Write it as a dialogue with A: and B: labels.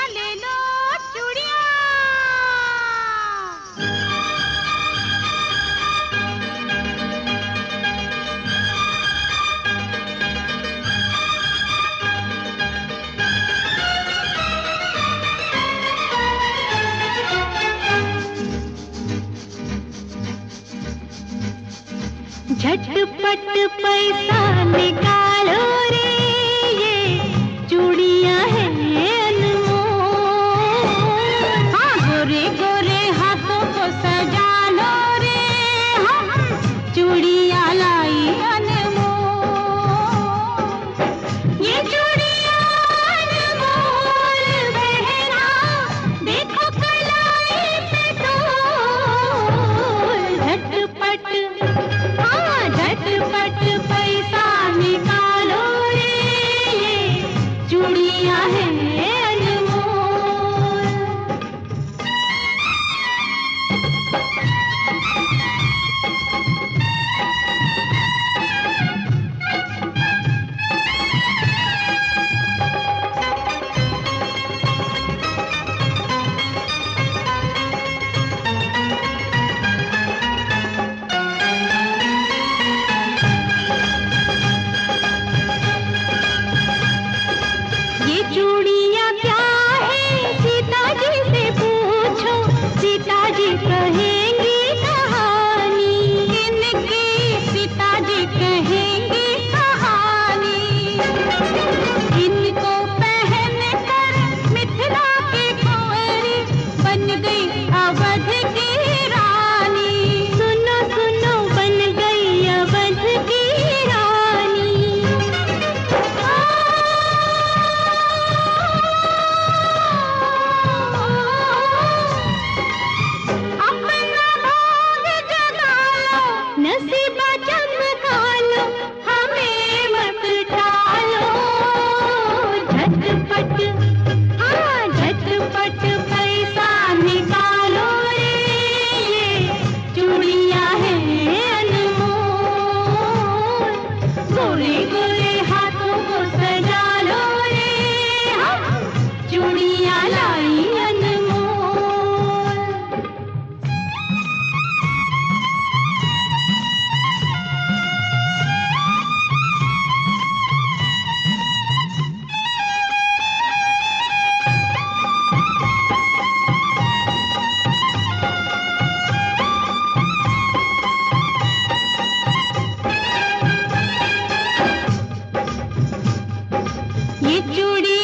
A: ले लो चूड़ियां। झटपट पैसा निकालो रे, ये चूड़ियां हैं अनमोल। हाँ, गोरे गोरे हाथों को सजा लो रे, हम चूड़ियां लाई अनमोल। ये चूड़ियां अनमोल बहना, देखो कलाई पे डोल। झटपट झटपट पैसा निकालो रे, ये चूड़ियां हैं अनमोल। ये चूड़ियां क्या है सीता जी से पूछो, सीता जी कहेंगी कहानी इनकी, सीता जी कहेंगी कहानी। इनको पहन कर मिथिला की कुंवरी बन गई अवध की रानी। सुनो सुनो बन गई अवध की रानी। अपना भाग जगा लो, नसीबा चमका लो, हमें मत टालो। झटपट हाँ झटपट पैसा निकालो रे, ये चूड़ियां हैं अनमोल। गोरे गोरे हाथों को सजा लो रे, हम चूड़ियां लाई अनमोल। ये चूड़ी